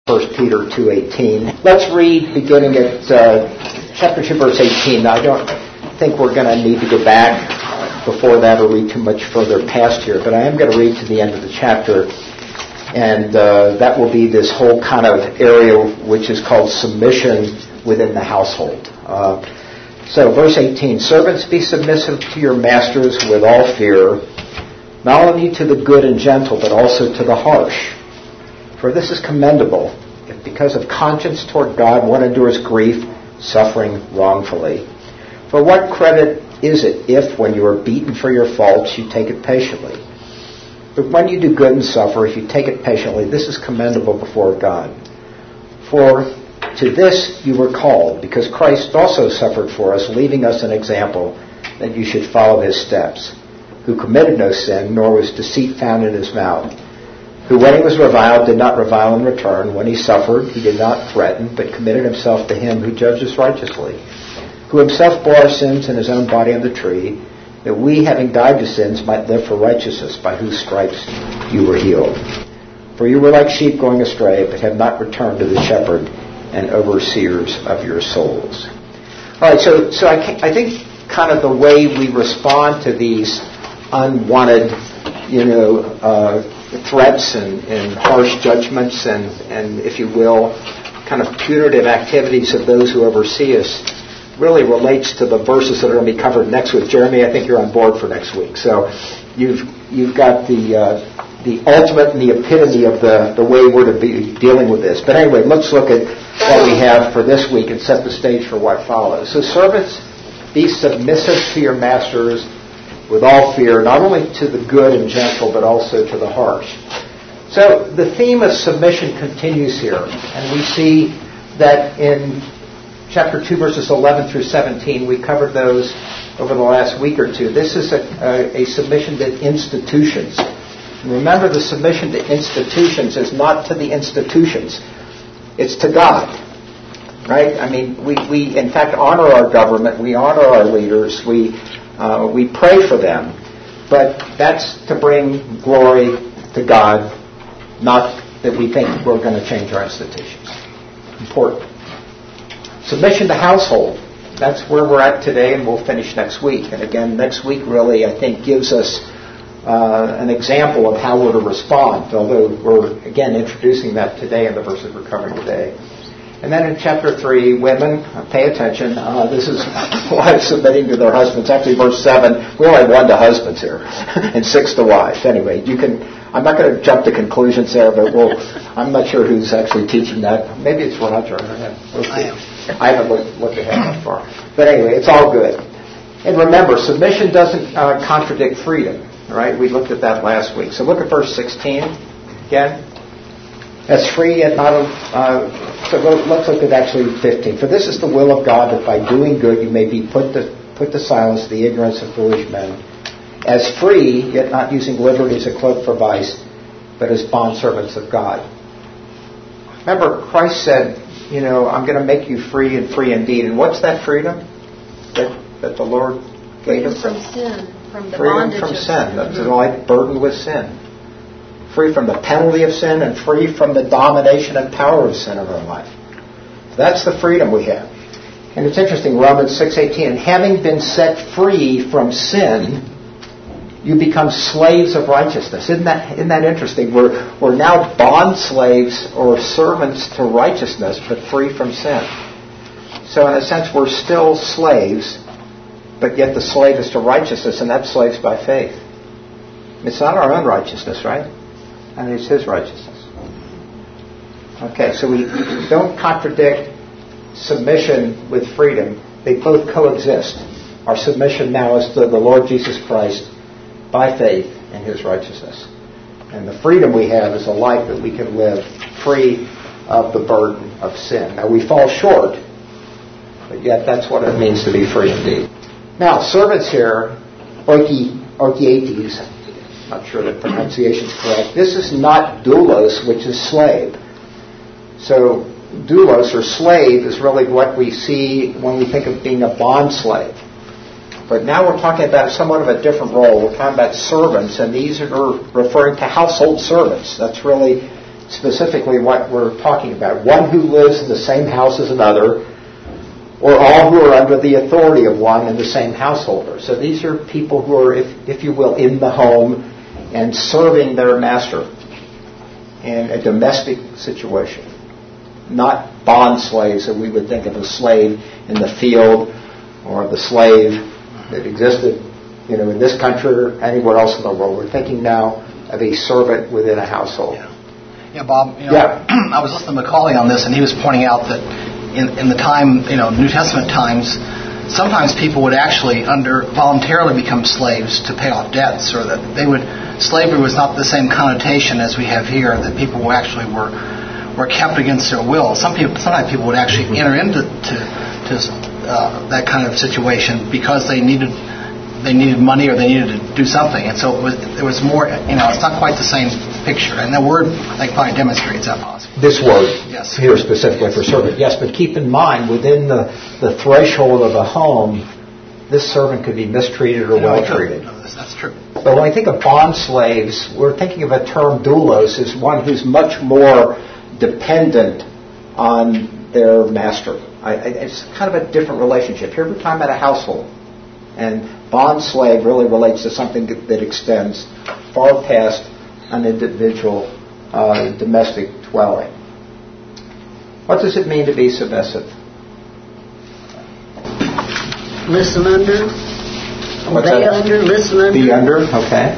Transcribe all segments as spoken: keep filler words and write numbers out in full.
First Peter two eighteen. Let's read beginning at uh, chapter two, verse eighteen. Now, I don't think we're going to need to go back before that or read too much further past here, but I am going to read to the end of the chapter, and uh, that will be this whole kind of area which is called submission within the household. Uh, so, verse eighteen, servants, be submissive to your masters with all fear, not only to the good and gentle, but also to the harsh. For this is commendable, if because of conscience toward God one endures grief, suffering wrongfully. For what credit is it if, when you are beaten for your faults, you take it patiently? But when you do good and suffer, if you take it patiently, this is commendable before God. For to this you were called, because Christ also suffered for us, leaving us an example that you should follow his steps, who committed no sin, nor was deceit found in his mouth, who when he was reviled did not revile in return, when he suffered he did not threaten, but committed himself to him who judges righteously, who himself bore our sins in his own body on the tree, that we, having died to sins, might live for righteousness, by whose stripes you were healed. For you were like sheep going astray, but have not returned to the shepherd and overseers of your souls. All right, so so I, I think kind of the way we respond to these unwanted, you know, uh, threats and, and harsh judgments and, and, if you will, kind of punitive activities of those who oversee us really relates to the verses that are going to be covered next week. Jeremy, I think you're on board for next week. So you've you've got the uh, the ultimate and the epitome of the, the way we're to be dealing with this. But anyway, let's look at what we have for this week and set the stage for what follows. So servants, be submissive to your masters with all fear, not only to the good and gentle, but also to the harsh. So the theme of submission continues here, and we see that in chapter two, verses eleven through seventeen, we covered those over the last week or two. This is a, a, a submission to institutions. And remember, the submission to institutions is not to the institutions. It's to God. Right? I mean, we, we in fact honor our government, we honor our leaders, we Uh, we pray for them, but that's to bring glory to God, not that we think we're going to change our institutions. Important. Submission to household. That's where we're at today, and we'll finish next week. And again, next week really, I think, gives us uh, an example of how we're to respond, although we're, again, introducing that today in the verses we're covering today. And then in chapter three, women, pay attention. Uh, this is wives submitting to their husbands. Actually, verse seven, we only have one to husbands here, and six to wives. Anyway, you can. I'm not going to jump to conclusions there, but we'll. I'm not sure who's actually teaching that. Maybe it's Roger. We'll I am. I haven't looked, looked ahead that far. But anyway, it's all good. And remember, submission doesn't uh, contradict freedom. All right, we looked at that last week. So look at verse sixteen again. As free yet not of, uh, so let's look at actually fifteen. For this is the will of God, that by doing good you may be put to, put to silence the ignorance of foolish men. As free, yet not using liberty as a cloak for vice, but as bondservants of God. Remember, Christ said, you know, I'm going to make you free and free indeed. And what's that freedom that, that the Lord gave us? Freedom from sin, from the freedom bondage from of sin. sin. That's the life burdened with sin. Free from the penalty of sin and free from the domination and power of sin in our life. That's the freedom we have. And it's interesting, Romans six eighteen, and having been set free from sin, you become slaves of righteousness. Isn't that isn't that interesting? We're we're now bond slaves or servants to righteousness, but free from sin. So in a sense, we're still slaves, but yet the slave is to righteousness, and that slave's by faith. It's not our own righteousness, right? And it's his righteousness. Okay, so we don't contradict submission with freedom. They both coexist. Our submission now is to the Lord Jesus Christ by faith in his righteousness. And the freedom we have is a life that we can live free of the burden of sin. Now, we fall short, but yet that's what it means to be free indeed. Now, servants here, oiki, oikietes, not sure the pronunciation is correct. This is not doulos, which is slave. So doulos or slave is really what we see when we think of being a bond slave. But now we're talking about somewhat of a different role. We're talking about servants, and these are referring to household servants. That's really specifically what we're talking about. One who lives in the same house as another, or all who are under the authority of one and the same householder. So these are people who are, if, if you will, in the home and serving their master in a domestic situation. Not bond slaves that we would think of a slave in the field or the slave that existed, you know, in this country or anywhere else in the world. We're thinking now of a servant within a household. Yeah, yeah Bob, you know, yeah. I was listening to Macaulay on this, and he was pointing out that in, in the time, you know, New Testament times, sometimes people would actually under voluntarily become slaves to pay off debts, or that they would, slavery was not the same connotation as we have here, that people who actually were were kept against their will. Some people, sometimes people would actually enter into to, to uh, that kind of situation because they needed they needed money or they needed to do something, and so it was there was more. You know, it's not quite the same picture, and the word I think probably demonstrates that possible. This word, yes, here specifically for servant, yes, but keep in mind within the the threshold of a home, this servant could be mistreated or well treated. No, that's, that's true. But when we think of bond slaves, we're thinking of a term doulos as one who's much more dependent on their master. I, I, it's kind of a different relationship. Here we're talking about a household. And bond slave really relates to something that, that extends far past an individual uh, domestic dwelling. What does it mean to be submissive? Listen under. What's Obey that? under, listen under. Be under, okay.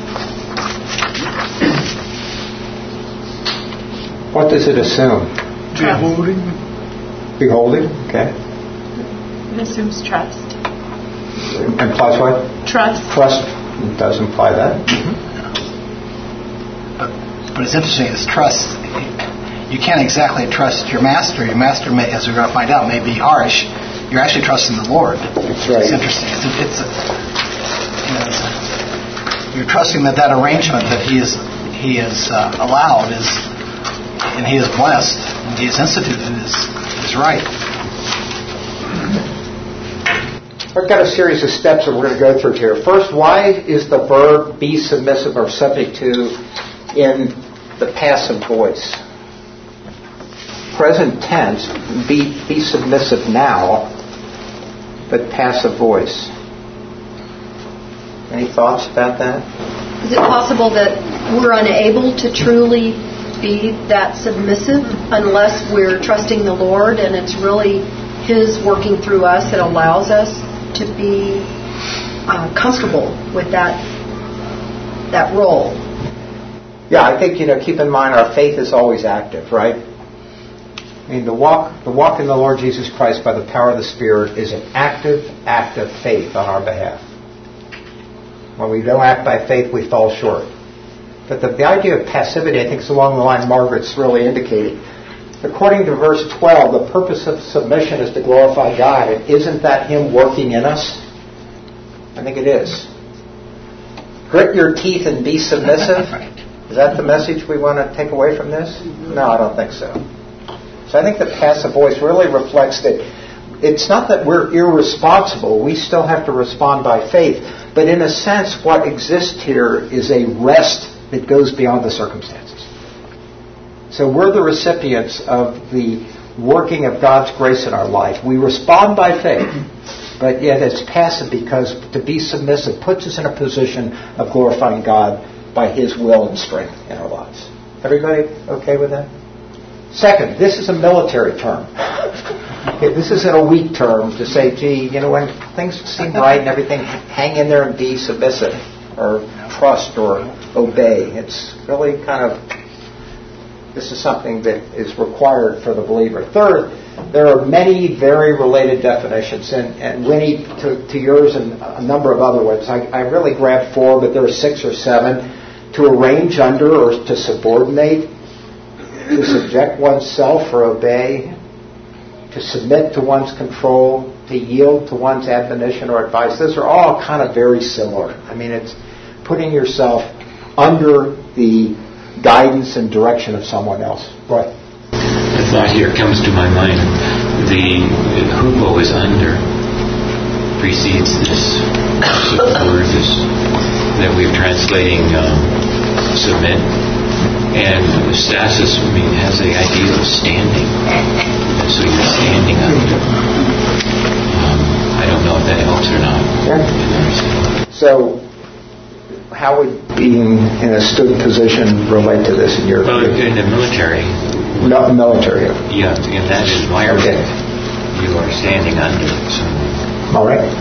What does it assume? Beholding. Beholding, okay. It assumes trust. Implies what? Trust. Trust does imply that. Mm-hmm. But, but it's interesting, it's trust. You can't exactly trust your master. Your master, may, as we're going to find out, may be harsh. You're actually trusting the Lord. That's right. It's interesting. It's, a, it's, a, you know, it's a, you're trusting that that arrangement that He is He is uh, allowed is, and He is blessed, and He is instituted is is right. I've got a series of steps that we're going to go through here. First, why is the verb be submissive or subject to in the passive voice? Present tense, be, be submissive now, but passive voice. Any thoughts about that? Is it possible that we're unable to truly be that submissive unless we're trusting the Lord and it's really His working through us that allows us to be uh, comfortable with that that role? Yeah, I think, you know, keep in mind our faith is always active, right? I mean, the walk, the walk in the Lord Jesus Christ by the power of the Spirit is an active act of faith on our behalf. When we don't act by faith, we fall short. But the, the idea of passivity, I think, is along the line Margaret's really indicating. According to verse twelve, the purpose of submission is to glorify God. And isn't that Him working in us? I think it is. Grit your teeth and be submissive. Is that the message we want to take away from this? No, I don't think so. So I think the passive voice really reflects that it's not that we're irresponsible. We still have to respond by faith. But in a sense, what exists here is a rest that goes beyond the circumstances. So we're the recipients of the working of God's grace in our life. We respond by faith, but yet it's passive because to be submissive puts us in a position of glorifying God by His will and strength in our lives. Everybody okay with that? Second, this is a military term. This isn't a weak term to say, gee, you know, when things seem right and everything, hang in there and be submissive or trust or obey. It's really kind of, this is something that is required for the believer. Third, there are many very related definitions, and, and Winnie, to, to yours and a number of other ones. I, I really grabbed four, but there are six or seven. To arrange under or to subordinate, to subject oneself or obey, to submit to one's control, to yield to one's admonition or advice. Those are all kind of very similar. I mean, it's putting yourself under the guidance and direction of someone else. Right. The thought here comes to my mind. The hupo is under precedes this word is that we're translating um, submit. And stasis, I mean, has the idea of standing. So you're standing under. Um, I don't know if that helps or not. Yeah. So, how would being in a stood position relate to this in your Well, in the military. No, military. Yeah, in that environment, Okay. you are standing under someone. All right.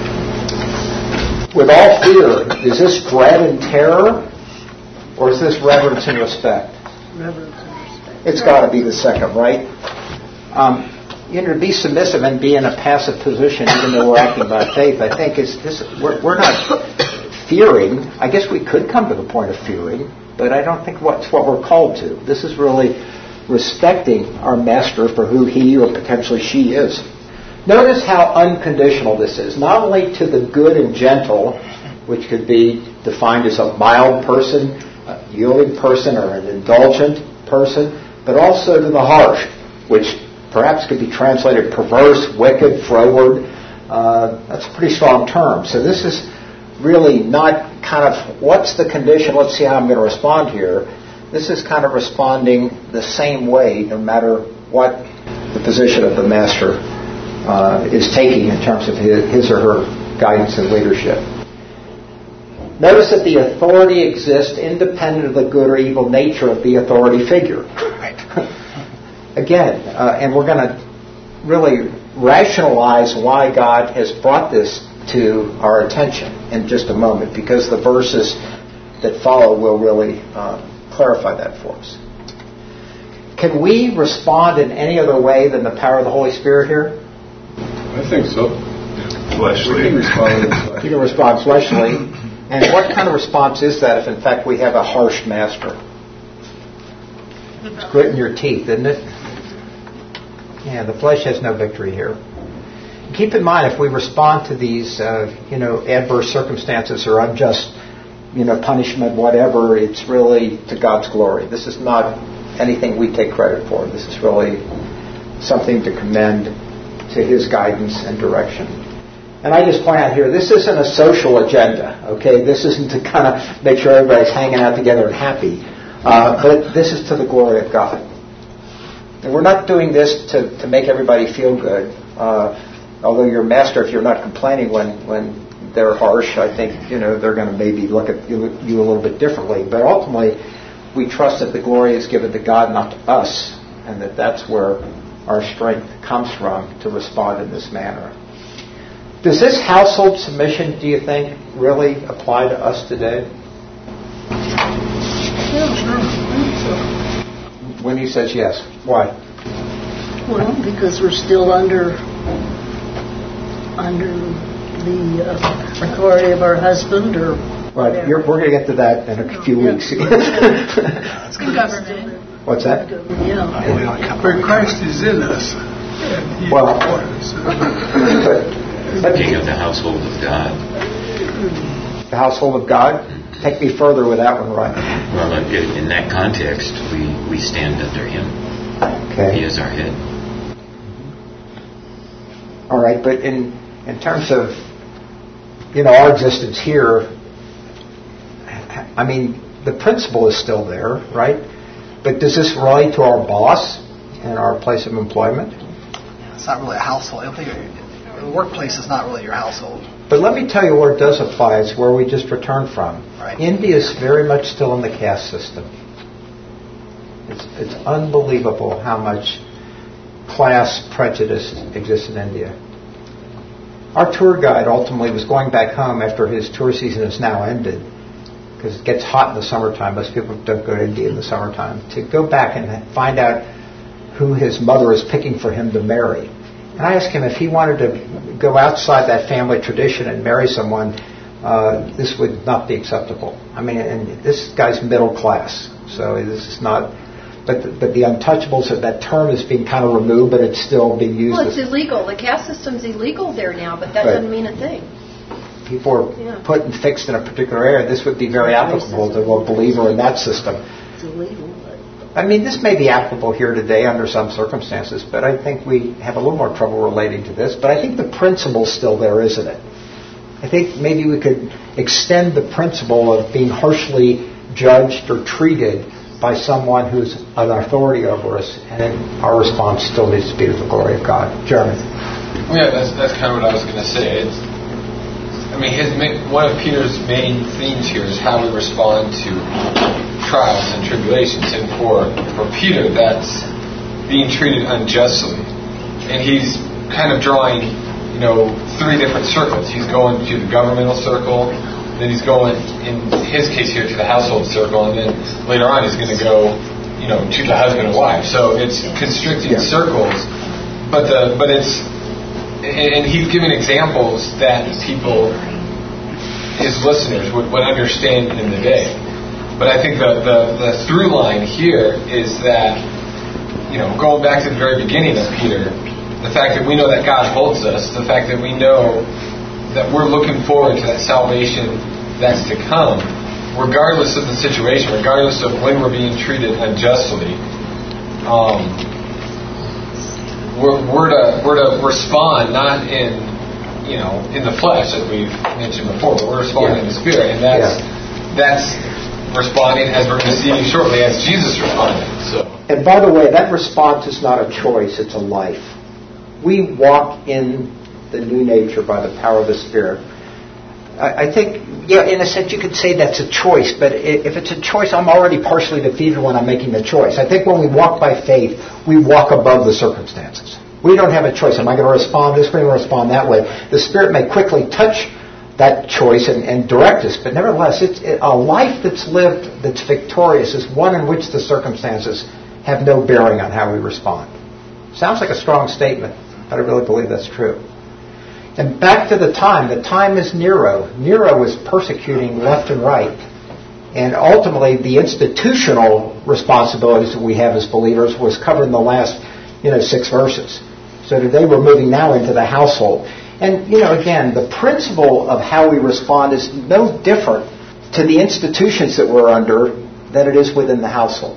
With all fear, is this dread and terror, or is this reverence and respect? Reverence and respect. It's got to be the second, right? Um, you know, to be submissive and be in a passive position, even though we're acting by faith, I think is this. We're, we're not fearing. I guess we could come to the point of fearing, but I don't think that's what we're called to. This is really respecting our master for who he or potentially she is. Notice how unconditional this is, not only to the good and gentle, which could be defined as a mild person, a yielding person, or an indulgent person, but also to the harsh, which perhaps could be translated perverse, wicked, froward. Uh, that's a pretty strong term. So this is really not kind of, what's the condition, let's see how I'm going to respond here. This is kind of responding the same way no matter what the position of the master uh, is taking in terms of his, his or her guidance and leadership. Notice that the authority exists independent of the good or evil nature of the authority figure. Right. Again, uh, and we're going to really rationalize why God has brought this to our attention in just a moment, because the verses that follow will really uh, clarify that for us. Can we respond in any other way than the power of the Holy Spirit here? I think so. Fleshly. You can respond, you can respond fleshly. And what kind of response is that if, in fact, we have a harsh master? It's gritting your teeth, isn't it? Yeah, the flesh has no victory here. Keep in mind, if we respond to these, uh, you know, adverse circumstances or unjust, you know, punishment, whatever, it's really to God's glory. This is not anything we take credit for. This is really something to commend to His guidance and direction. And I just point out here, this isn't a social agenda, okay? This isn't to kind of make sure everybody's hanging out together and happy. Uh, but this is to the glory of God. And we're not doing this to, to make everybody feel good. Uh, although your master, if you're not complaining when, when they're harsh, I think, you know, they're going to maybe look at you, you a little bit differently. But ultimately, we trust that the glory is given to God, not to us, and that that's where our strength comes from to respond in this manner. Does this household submission, do you think, really apply to us today? Yeah, sure. I think so. When he says yes, why? Well, because we're still under under the uh, authority of our husband, or Right, you're, we're going to get to that in a few Yeah. weeks. That's The government. What's that? Yeah. We don't come But Christ is in us. And He Well, requires us. But, but King of the household of God. the household of God? Take me further with that one, right? Well, in in that context, we, we stand under Him. Okay. He is our head. All right, but in in terms of, you know, our existence here, I mean, the principle is still there, right? But does this relate to our boss and our place of employment? It's not really a household. I don't think the workplace is not really your household. But let me tell you where it does apply. It's where we just returned from. Right. India is very much still in the caste system. It's, it's unbelievable how much class prejudice exists in India. Our tour guide ultimately was going back home after his tour season has now ended, because it gets hot in the summertime. Most people don't go to India in the summertime. To go back and find out who his mother is picking for him to marry. And I asked him if he wanted to go outside that family tradition and marry someone, uh, this would not be acceptable. I mean, and this guy's middle class, so this is not. But the, but the untouchables, of that term is being kind of removed, but it's still being used. Well, it's as, illegal. The caste system's illegal there now, but that Right. doesn't mean a thing. people are Yeah. put and fixed in a particular area. This would be very applicable to a believer in that system. It's illegal, but I mean, this may be applicable here today under some circumstances, but I think we have a little more trouble relating to this. But I think the principle's still there, isn't it? I think maybe we could extend the principle of being harshly judged or treated by someone who's an authority over us, and our response still needs to be to the glory of God. Jeremy? Yeah, that's that's kind of what I was going to say. It's, I mean, his one of Peter's main themes here is how we respond to trials and tribulations, and for for Peter, that's being treated unjustly, and he's kind of drawing, you know, three different circles. He's going to the governmental circle, then he's going, in his case here, to the household circle, and then later on he's going to go, you know, to the husband and wife. So it's constricting yeah. circles, but the but it's and he's giving examples that people, his listeners, would, would understand in the day. But I think the, the the through line here is that, you know, going back to the very beginning of Peter, the fact that we know that God holds us, the fact that we know that we're looking forward to that salvation that's to come, regardless of the situation, regardless of when we're being treated unjustly, um, we're, we're to we're to respond not in, you know, in the flesh, as we've mentioned before, but we're responding yeah. in the Spirit, and that's yeah. that's responding as we're going to see shortly as Jesus responded. So, and by the way, that response is not a choice; it's a life. We walk in the new nature by the power of the Spirit. I, I think, yeah, in a sense, you could say that's a choice, but if it's a choice, I'm already partially defeated when I'm making the choice. I think when we walk by faith, we walk above the circumstances. We don't have a choice. Am I going to respond this way or respond that way? The Spirit may quickly touch that choice and, and direct us, but nevertheless, it's it, a life that's lived, that's victorious, is one in which the circumstances have no bearing on how we respond. Sounds like a strong statement, but I really believe that's true. And back to the time. The time is Nero. Nero was persecuting left and right. And ultimately, the institutional responsibilities that we have as believers was covered in the last, you know, six verses. So today we're moving now into the household. And, you know, again, the principle of how we respond is no different to the institutions that we're under than it is within the household.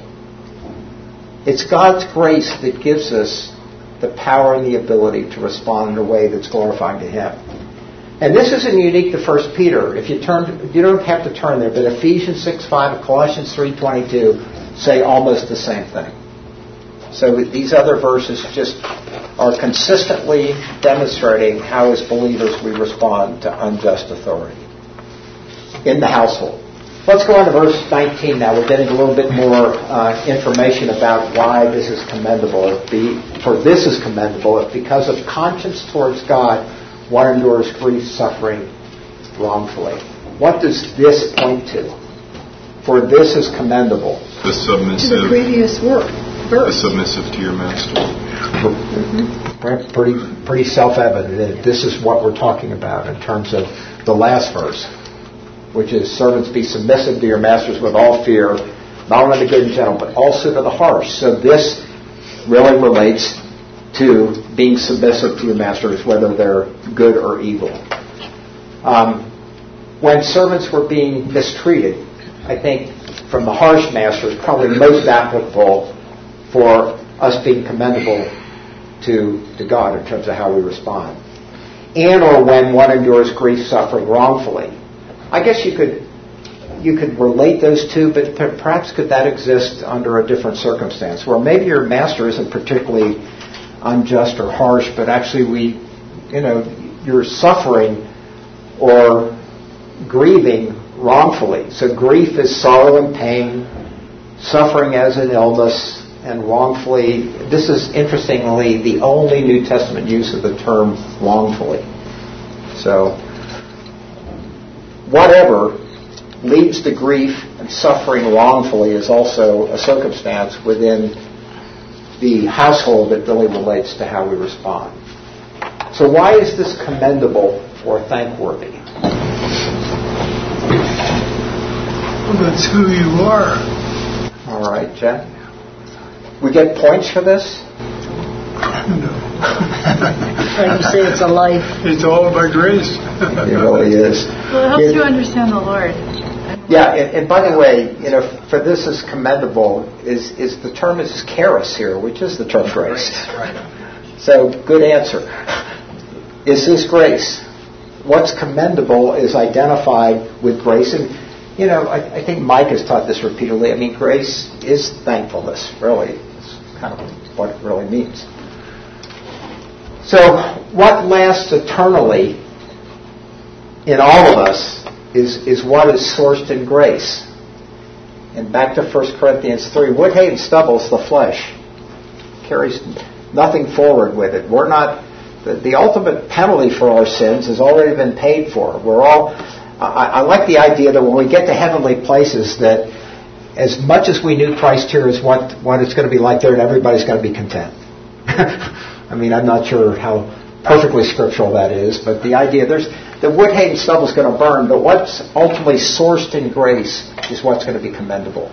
It's God's grace that gives us the power and the ability to respond in a way that's glorifying to Him. And this isn't unique to First Peter. If you turn, you don't have to turn there, but Ephesians six five and Colossians three twenty-two say almost the same thing. So these other verses just are consistently demonstrating how, as believers, we respond to unjust authority in the household. Let's go on to verse nineteen now. We're getting a little bit more uh, information about why this is commendable. If be, for this is commendable if because of conscience towards God, one endures grief, suffering wrongfully. What does this point to? For this is commendable. The submissive. To the previous work. Verse. The submissive to your master. Mm-hmm. Pretty, pretty self-evident. This is what we're talking about in terms of the last verse, which is, servants, be submissive to your masters with all fear, not only to the good and gentle, but also to the harsh. So this really relates to being submissive to your masters, whether they're good or evil. Um, when servants were being mistreated, I think from the harsh masters, probably most applicable for us being commendable to, to God in terms of how we respond. And or when one endures grief, suffering wrongfully. I guess you could you could relate those two, but perhaps could that exist under a different circumstance, where maybe your master isn't particularly unjust or harsh, but actually we, you know, you're suffering or grieving wrongfully. So grief is sorrow and pain, suffering as an illness, and wrongfully. This is interestingly the only New Testament use of the term wrongfully. So whatever leads to grief and suffering wrongfully is also a circumstance within the household that really relates to how we respond. So why is this commendable or thankworthy? Well, that's who you are. All right, Jack. We get points for this? No. Like you say, it's a life. It's all by grace. It really is. Well, it helps it, you understand the Lord. Yeah, and, and by the way, you know, for this is commendable, is, is the term is charis here, which is the term grace. Right. So, good answer. Is this grace? What's commendable is identified with grace. And you know, I, I think Mike has taught this repeatedly. I mean, grace is thankfulness, really. It's kind of what it really means. So what lasts eternally in all of us is, is what is sourced in grace. And back to First Corinthians three, wood, hay, and stubble is the flesh. Carries nothing forward with it. We're not, the, the ultimate penalty for our sins has already been paid for. We're all, I, I like the idea that when we get to heavenly places that as much as we knew Christ here is what, what it's going to be like there, and everybody's going to be content. I mean, I'm not sure how perfectly scriptural that is, but the idea, there's the wood, hay, and stubble is going to burn, but what's ultimately sourced in grace is what's going to be commendable.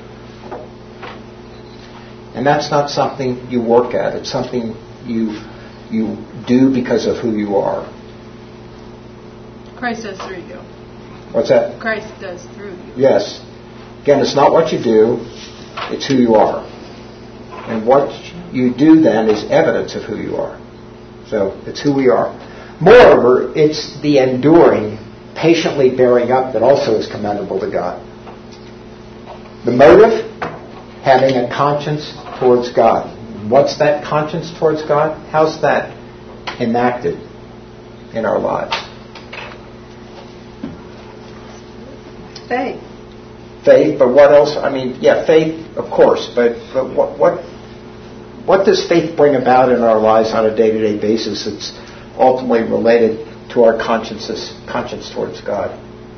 And that's not something you work at. It's something you you do because of who you are. Christ does through you. What's that? Christ does through you. Yes. Again, it's not what you do, it's who you are. And what you do then is evidence of who you are. So it's who we are. Moreover, it's the enduring, patiently bearing up that also is commendable to God. The motive, having a conscience towards God. What's that conscience towards God? How's that enacted in our lives? Faith. Faith, but what else? I mean, yeah, faith, of course, but, but what, what what does faith bring about in our lives on a day-to-day basis? It's ultimately related to our consciences, conscience towards God.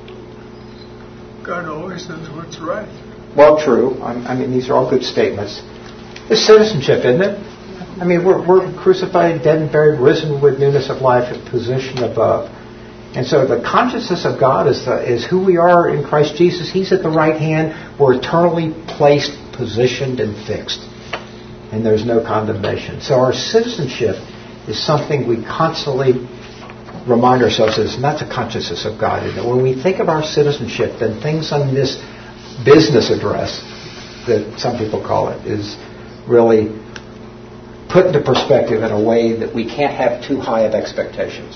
God always knows what's right. Well, true. I, I mean, these are all good statements. It's citizenship, isn't it? I mean, we're, we're crucified, dead and buried, risen with newness of life, a position above. And so the consciousness of God is the, is who we are in Christ Jesus. He's at the right hand. We're eternally placed, positioned, and fixed. And there's no condemnation. So our citizenship is something we constantly remind ourselves of, and that's a consciousness of God. And when we think of our citizenship, then things on this business address, that some people call it, is really put into perspective in a way that we can't have too high of expectations.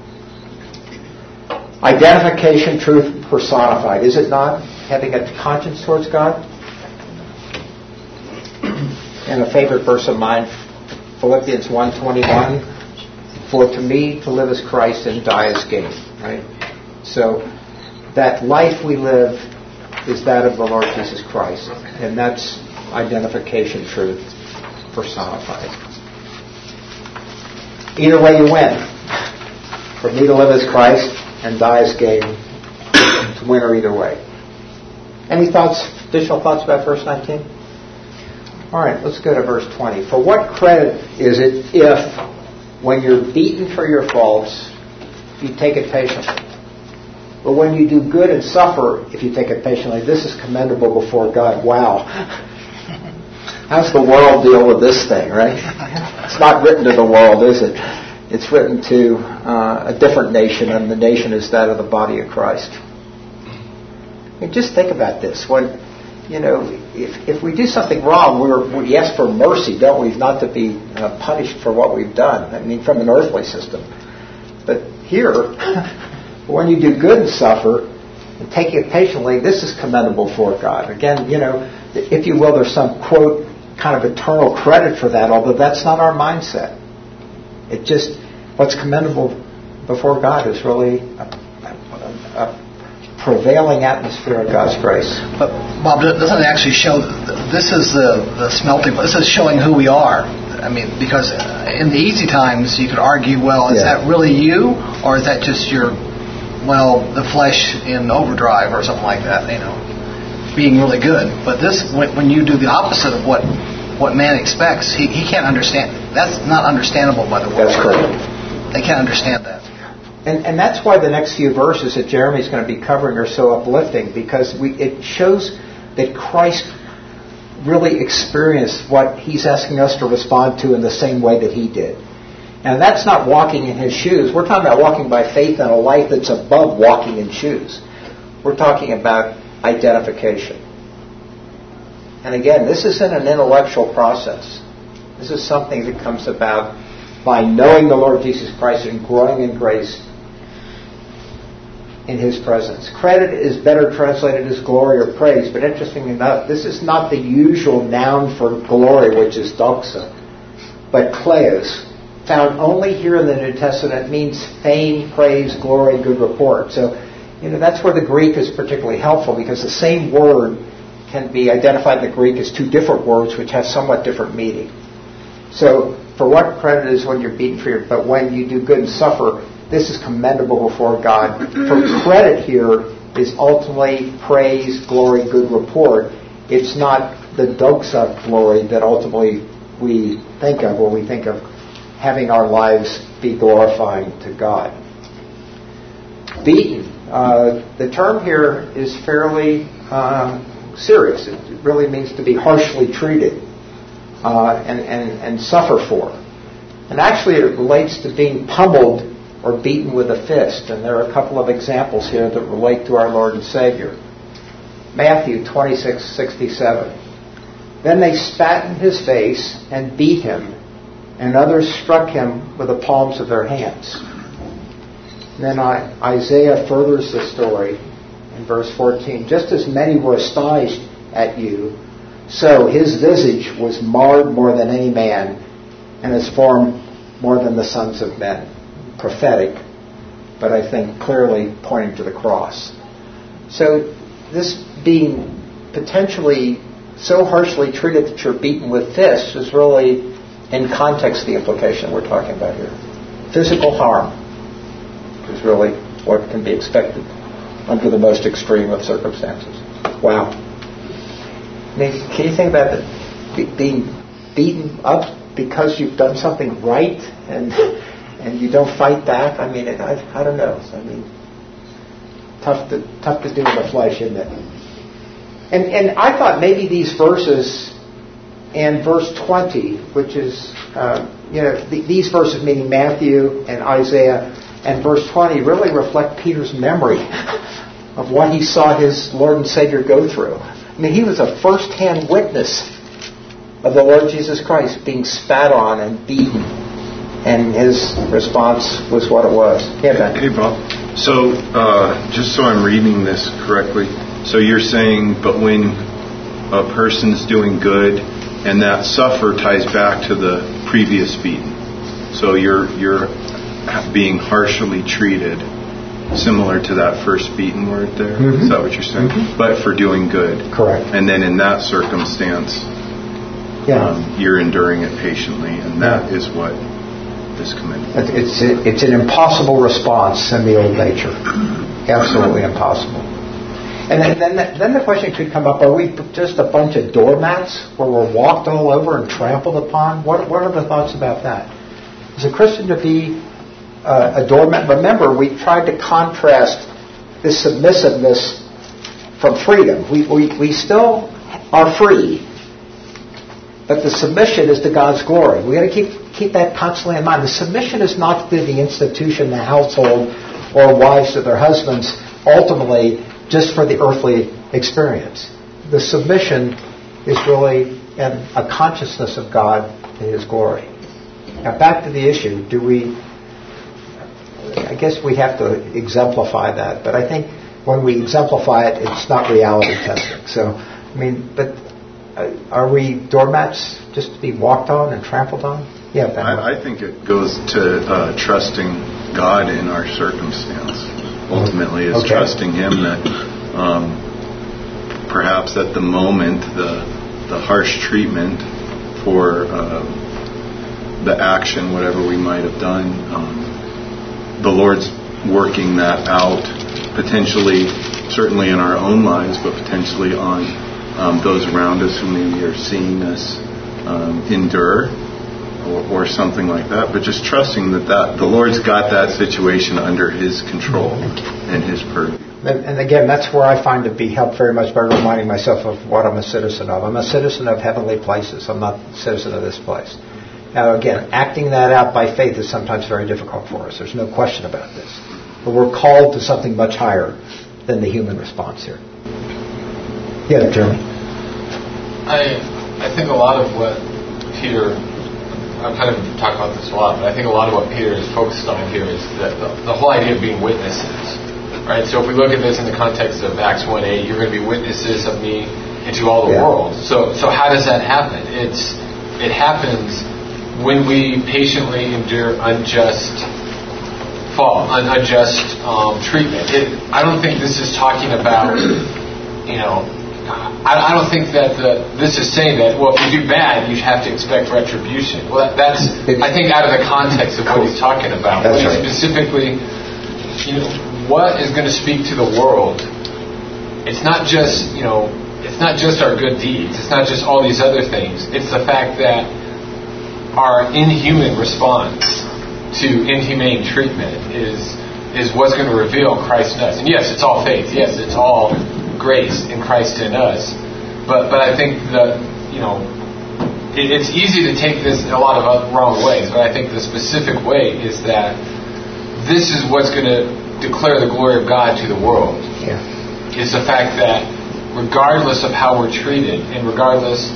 Identification, truth personified. Is it not? Having a conscience towards God? And a favorite verse of mine, Philippians one twenty-one, for to me to live is Christ and die is gain. Right? So that life we live is that of the Lord Jesus Christ. And that's identification, truth personified. Either way you win. For me to live as Christ and die as gain. It's winner either way. Any thoughts, additional thoughts about verse nineteen? All right, let's go to verse twenty. For what credit is it if, when you're beaten for your faults, you take it patiently? But when you do good and suffer, if you take it patiently, this is commendable before God. Wow. How's the world deal with this thing, right? It's not written to the world, is it? It's written to uh, a different nation, and the nation is that of the body of Christ. And just think about this. When, you know, if if we do something wrong, we're, we ask for mercy, don't we? Not to be uh, punished for what we've done. I mean, from an earthly system. But here, when you do good and suffer, and take it patiently, this is commendable for God. Again, you know, if you will, there's some, quote, kind of eternal credit for that, although that's not our mindset. It just, what's commendable before God is really a, a, a prevailing atmosphere of God's grace. But, Bob, doesn't it actually show, this is the, the smelting, this is showing who we are. I mean, because in the easy times, you could argue, well, is yeah. that really you, or is that just your, well, the flesh in overdrive or something like that, you know, being really good. But this, when, when you do the opposite of what what man expects, he, he can't understand. That's not understandable by the world. That's correct. They can't understand that. And and that's why the next few verses that Jeremy's going to be covering are so uplifting, because we it shows that Christ really experienced what he's asking us to respond to in the same way that he did. And that's not walking in his shoes. We're talking about walking by faith in a life that's above walking in shoes. We're talking about identification. And again, this isn't an intellectual process. This is something that comes about by knowing the Lord Jesus Christ and growing in grace in His presence. Credit is better translated as glory or praise, but interestingly enough, this is not the usual noun for glory, which is doxa, but kleos, found only here in the New Testament, means fame, praise, glory, good report. So, you know, that's where the Greek is particularly helpful, because the same word can be identified in the Greek as two different words which have somewhat different meaning. So, for what credit is when you're beaten for your, but when you do good and suffer, this is commendable before God. For credit here is ultimately praise, glory, good report. It's not the doxa glory that ultimately we think of when we think of having our lives be glorifying to God. Beaten. Uh, the term here is fairly uh, serious. It really means to be harshly treated uh, and, and, and suffer for. And actually it relates to being pummeled or beaten with a fist. And there are a couple of examples here that relate to our Lord and Savior. Matthew twenty-six sixty-seven. Then they spat in His face and beat Him, and others struck Him with the palms of their hands. And then Isaiah furthers the story in verse fourteen. Just as many were astonished at you, so His visage was marred more than any man, and His form more than the sons of men. Prophetic, but I think clearly pointing to the cross. So this being potentially so harshly treated that you're beaten with fists is really, in context, the implication we're talking about here. Physical harm is really what can be expected under the most extreme of circumstances. Wow. I mean, can you think about that? Be- being beaten up because you've done something right and and you don't fight back? I mean, it, I, I don't know. I mean, tough to tough to do in the flesh, isn't it? And and I thought maybe these verses and verse twenty, which is, uh, you know, th- these verses meaning Matthew and Isaiah, and verse twenty really reflect Peter's memory of what he saw his Lord and Savior go through. I mean, he was a first-hand witness of the Lord Jesus Christ being spat on and beaten. And his response was what it was. Yeah, Ben. Hey, Bob. So, uh, just so I'm reading this correctly, so you're saying, but when a person's doing good, and that suffer ties back to the previous beating. So you're you're being harshly treated, similar to that first beaten word there. Mm-hmm. Is that what you're saying? Mm-hmm. But for doing good. Correct. And then in that circumstance, yeah. um, you're enduring it patiently, and that yeah. is what is commended. It's it's an impossible response in the old nature. Absolutely impossible. And then then the, then the question could come up: are we just a bunch of doormats where we're walked all over and trampled upon? What what are the thoughts about that? Is a Christian to be uh, a doormat? Remember, we tried to contrast this submissiveness from freedom. We we we still are free, but the submission is to God's glory. We got to keep keep that constantly in mind. The submission is not to the institution, the household, or wives to their husbands. Ultimately, just for the earthly experience. The submission is really an, a consciousness of God in His glory. Now, back to the issue. Do we? I guess we have to exemplify that, but I think when we exemplify it, it's not reality testing. So, I mean, but uh, are we doormats just to be walked on and trampled on? Yeah, Ben. I, I think it goes to uh, trusting God in our circumstance. Ultimately, is okay. Trusting Him that um, perhaps at the moment the the harsh treatment for uh, the action, whatever we might have done, um, the Lord's working that out, potentially, certainly in our own lives, but potentially on um, those around us who maybe are seeing us um, endure. Or, or something like that, but just trusting that, that the Lord's got that situation under His control and His purview. And, and again, that's where I find to be helped very much by reminding myself of what I'm a citizen of. I'm a citizen of heavenly places. I'm not a citizen of this place. Now, again, acting that out by faith is sometimes very difficult for us. There's no question about this. But we're called to something much higher than the human response here. Yeah, Jeremy. I I think a lot of what Peter. I've kind of talked about this a lot, but I think a lot of what Peter is focused on here is that the, the whole idea of being witnesses. right? So if we look at this in the context of Acts one eight, you're going to be witnesses of me into all the yeah. world. So so how does that happen? It's it happens when we patiently endure unjust fall, un- unjust um, treatment. It, I don't think this is talking about, you know, I, I don't think that the, this is saying that, well, if you do bad, you have to expect retribution. Well, that, that's, I think, out of the context of what he's talking about. That's when right. Specifically, you know, what is going to speak to the world? It's not just, you know, it's not just our good deeds. It's not just all these other things. It's the fact that our inhuman response to inhumane treatment is is what's going to reveal Christ in us. And yes, it's all faith. Yes, it's all grace in Christ in us. But but I think that, you know, it, it's easy to take this in a lot of wrong ways. But I think the specific way is that this is what's going to declare the glory of God to the world. Yeah. Is the fact that regardless of how we're treated, and regardless,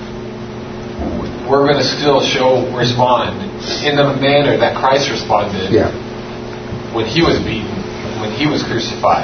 we're going to still show, respond in the manner that Christ responded yeah. when he was beaten, when he was crucified.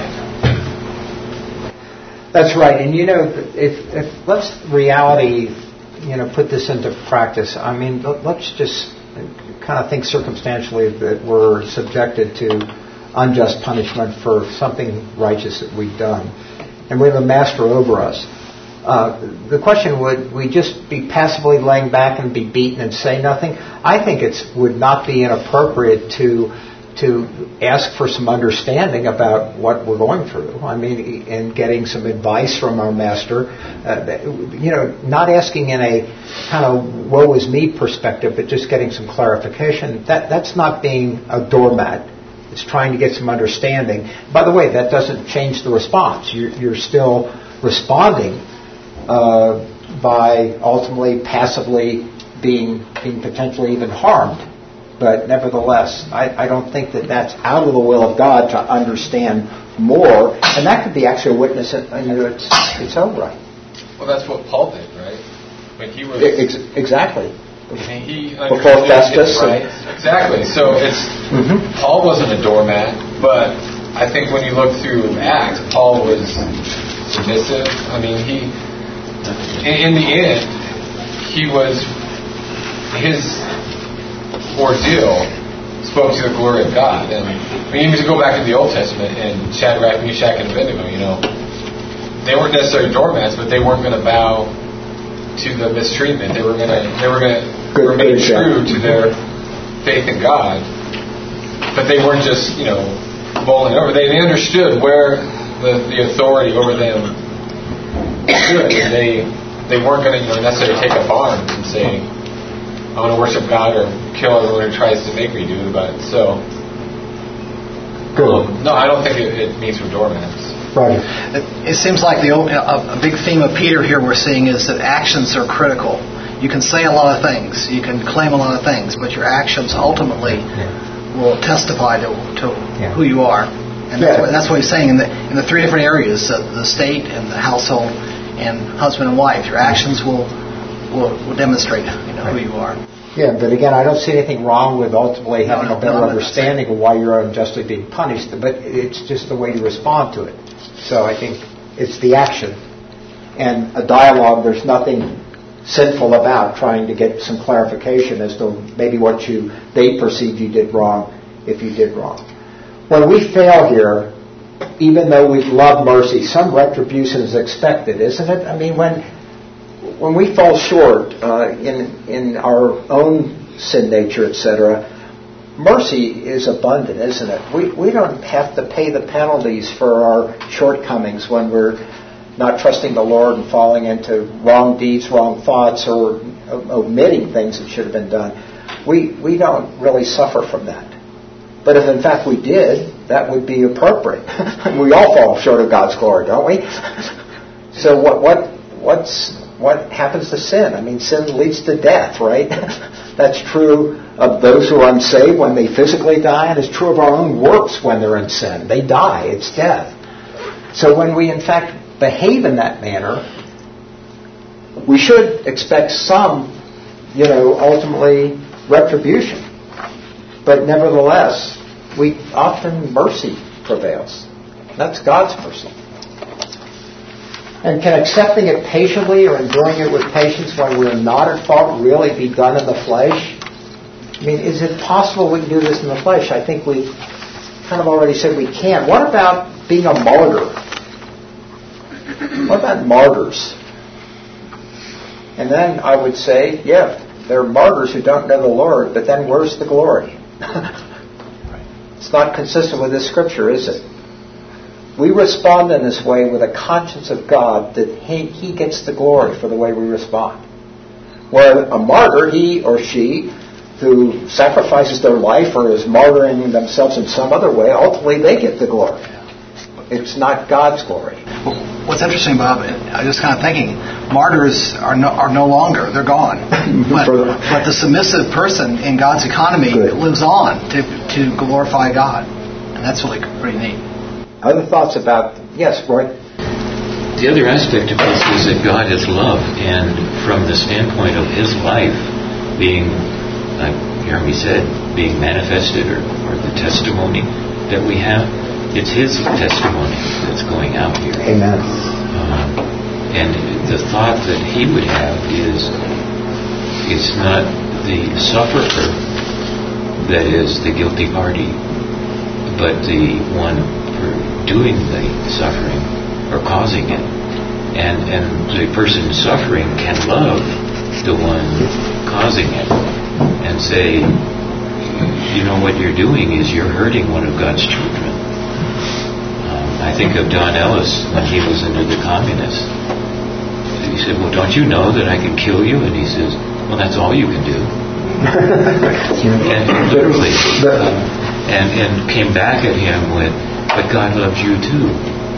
That's right. And you know, if, if let's reality, you know, put this into practice. I mean, let's just kind of think circumstantially that we're subjected to unjust punishment for something righteous that we've done, and we have a master over us. Uh, the question, would we just be passively laying back and be beaten and say nothing? I think it would not be inappropriate to to ask for some understanding about what we're going through. I mean, and getting some advice from our master. Uh, you know, not asking in a kind of woe is me perspective, but just getting some clarification. That that's not being a doormat. It's trying to get some understanding. By the way, that doesn't change the response. You're, you're still responding uh, by ultimately passively being being potentially even harmed. But nevertheless, I, I don't think that that's out of the will of God to understand more. And that could be actually a witness in, in its, its own right. Well, that's what Paul did, right? When he was Ex- exactly. He Before Festus. Right? Exactly. So it's Mm-hmm. Paul wasn't a doormat, but I think when you look through Acts, Paul was submissive. I mean, he in, in the end, he was his ordeal spoke to the glory of God. And I mean, even to go back to the Old Testament and Shadrach, Meshach, and Abednego, you know, they weren't necessarily doormats, but they weren't going to bow to the mistreatment. They were going to they were going to remain true to their faith in God. But they weren't just, you know, bowling over. They, they understood where the, the authority over them stood. And they they weren't going to, you know, necessarily take up arms and say, I want to worship God or kill everyone who tries to make me do it. But so, um, no, I don't think it, it means for doormats. Right. It, it seems like the a, a big theme of Peter here we're seeing is that actions are critical. You can say a lot of things, you can claim a lot of things, but your actions ultimately yeah. will testify to, to yeah. who you are. And that's, yeah. what, that's what he's saying in the in the three different areas: uh, the state and the household, and husband and wife. Your actions will. Will, will demonstrate, you know, who you are. Yeah, but again, I don't see anything wrong with ultimately having no, a better no, understanding of why you're unjustly being punished, but it's just the way you respond to it. So I think it's the action. And a dialogue, there's nothing sinful about trying to get some clarification as to maybe what you they perceived you did wrong, if you did wrong. When we fail here, even though we love mercy, some retribution is expected, isn't it? I mean, when When we fall short uh, in in our own sin nature, et cetera, mercy is abundant, isn't it? We we don't have to pay the penalties for our shortcomings when we're not trusting the Lord and falling into wrong deeds, wrong thoughts, or omitting things that should have been done. We we don't really suffer from that. But if in fact we did, that would be appropriate. We all fall short of God's glory, don't we? So what what what's What happens to sin? I mean, sin leads to death, right? That's true of those who are unsaved when they physically die, and it's true of our own works when they're in sin. They die. It's death. So when we, in fact, behave in that manner, we should expect some, you know, ultimately retribution. But nevertheless, we often mercy prevails. That's God's person. And can accepting it patiently or enduring it with patience when we're not at fault really be done in the flesh? I mean, is it possible we can do this in the flesh? I think we kind of already said we can. What about being a martyr? What about martyrs? And then I would say, yeah, there are martyrs who don't know the Lord, but then where's the glory? It's not consistent with this scripture, is it? We respond in this way with a conscience of God that he, he gets the glory for the way we respond. Where a martyr, he or she, who sacrifices their life or is martyring themselves in some other way, ultimately they get the glory. It's not God's glory. Well, what's interesting, Bob, I was just kind of thinking, martyrs are no, are no longer, they're gone. But, but the submissive person in God's economy Good. lives on to, to glorify God. And that's really pretty neat. Other thoughts about, yes, Roy? The other aspect of this is that God is love, and from the standpoint of His life being, like Jeremy said, being manifested, or, or the testimony that we have, it's His testimony that's going out here. Amen. Um, and the thought that He would have is, it's not the sufferer that is the guilty party, but the one doing the suffering or causing it. And and the person suffering can love the one causing it and say, you know, what you're doing is you're hurting one of God's children. Um, I think of Don Ellis when he was under the communists. He said, well, don't you know that I can kill you? And he says, well, that's all you can do. And literally. Um, and, and came back at him with, but God loves you too.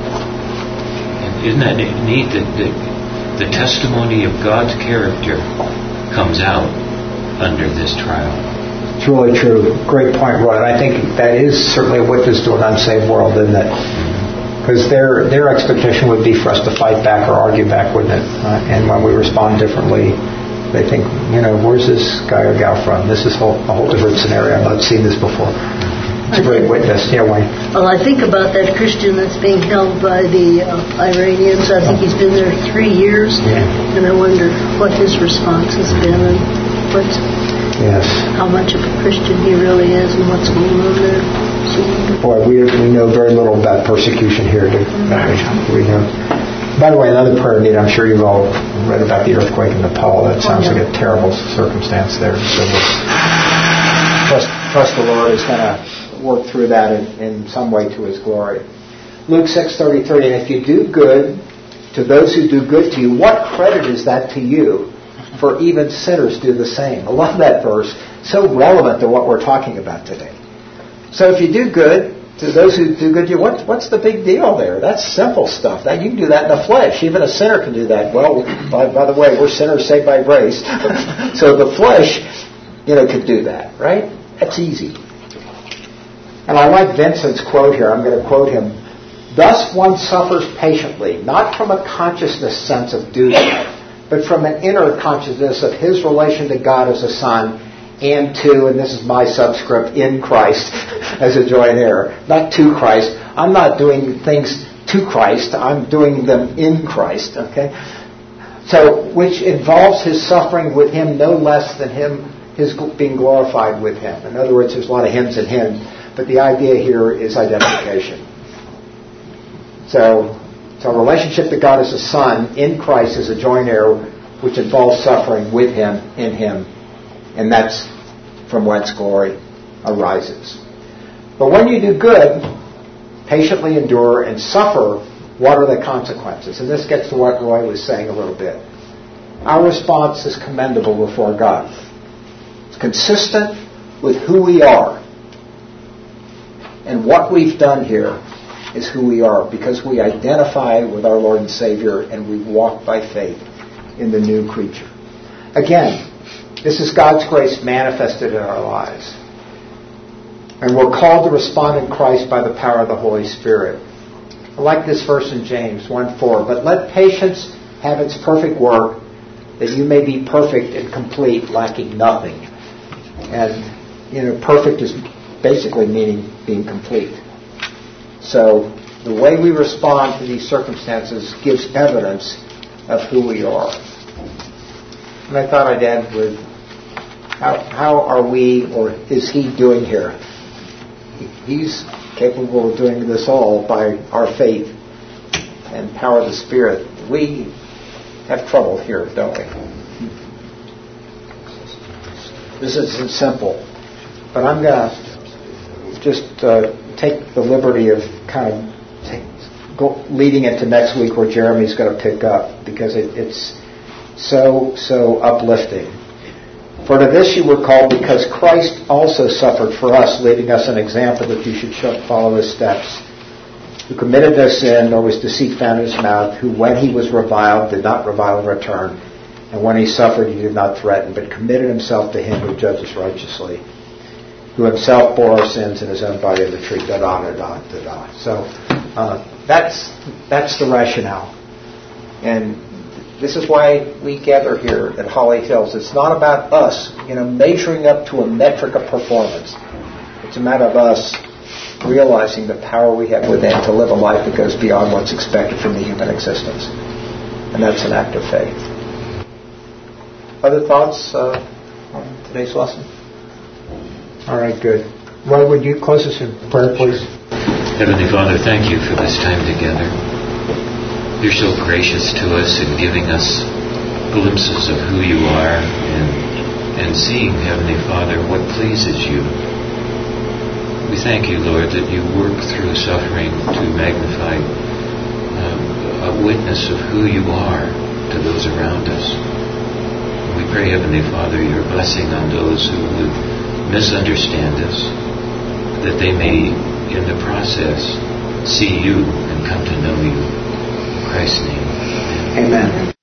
And isn't that neat that the, the testimony of God's character comes out under this trial? It's really true. Great point, Roy. And I think that is certainly a witness to an unsaved world, isn't it? Because their their expectation would be for us to fight back or argue back, wouldn't it? Uh, and when we respond differently, they think, you know, where's this guy or gal from? This is whole, a whole different scenario. I've not seen this before. It's a great witness. Yeah, Wayne. Well, I think about that Christian that's being held by the uh, Iranians. I think he's been there three years. Yeah. And I wonder what his response has been and what, yes. how much of a Christian he really is and what's going on there. So, Boy, we we know very little about persecution here. Do mm-hmm. we know? By the way, another prayer need. I'm sure you've all read about the earthquake in Nepal. That sounds oh, yeah. like a terrible circumstance there. So we'll trust, trust the Lord is going to work through that in, in some way to His glory. Luke six thirty-three, and if you do good to those who do good to you, what credit is that to you? For even sinners do the same. I love that verse. So relevant to what we're talking about today. So if you do good to those who do good to you, what, what's the big deal there? That's simple stuff. That you can do that in the flesh. Even a sinner can do that. Well, by, by the way, we're sinners saved by grace. So the flesh, you know, could do that, right? That's easy. And I like Vincent's quote here. I'm going to quote him. Thus one suffers patiently, not from a consciousness sense of duty, but from an inner consciousness of his relation to God as a son, and to, and this is my subscript, in Christ as a joint heir. Not to Christ. I'm not doing things to Christ. I'm doing them in Christ. Okay? So, which involves his suffering with Him no less than him his being glorified with Him. In other words, there's a lot of hymns and hymns. But the idea here is identification. So, so a relationship to God as a son in Christ as a joint heir, which involves suffering with Him, in Him. And that's from whence glory arises. But when you do good, patiently endure and suffer, what are the consequences? And this gets to what Roy was saying a little bit. Our response is commendable before God. It's consistent with who we are. And what we've done here is who we are, because we identify with our Lord and Savior and we walk by faith in the new creature. Again, this is God's grace manifested in our lives. And we're called to respond in Christ by the power of the Holy Spirit. I like this verse in James one four. But let patience have its perfect work, that you may be perfect and complete, lacking nothing. And, you know, perfect is basically meaning being complete. So the way we respond to these circumstances gives evidence of who we are. And I thought I'd end with, how, how are we, or is he doing here? He's capable of doing this all by our faith and power of the Spirit. We have trouble here, don't we? This isn't simple. But I'm going to just uh, take the liberty of kind of take, go, leading into next week where Jeremy's going to pick up, because it, it's so, so uplifting. For to this you were called, because Christ also suffered for us, leaving us an example that you should follow his steps. Who committed no sin, nor was deceit found in his mouth, who when he was reviled did not revile in return, and when he suffered he did not threaten, but committed himself to him who judges righteously, who himself bore our sins in his own body on the tree. Da da da da da da. So uh, that's that's the rationale, and this is why we gather here at Holly Hills. It's not about us, you know, measuring up to a metric of performance. It's a matter of us realizing the power we have within to live a life that goes beyond what's expected from the human existence, and that's an act of faith. Other thoughts uh, on today's lesson? All right, good. Roy, would you close us in prayer, please? Heavenly Father, thank you for this time together. You're so gracious to us in giving us glimpses of who you are, and, and seeing, Heavenly Father, what pleases you. We thank you, Lord, that you work through suffering to magnify um, a witness of who you are to those around us. We pray, Heavenly Father, your blessing on those who would misunderstand us, that they may, in the process, see you and come to know you. In Christ's name. Amen.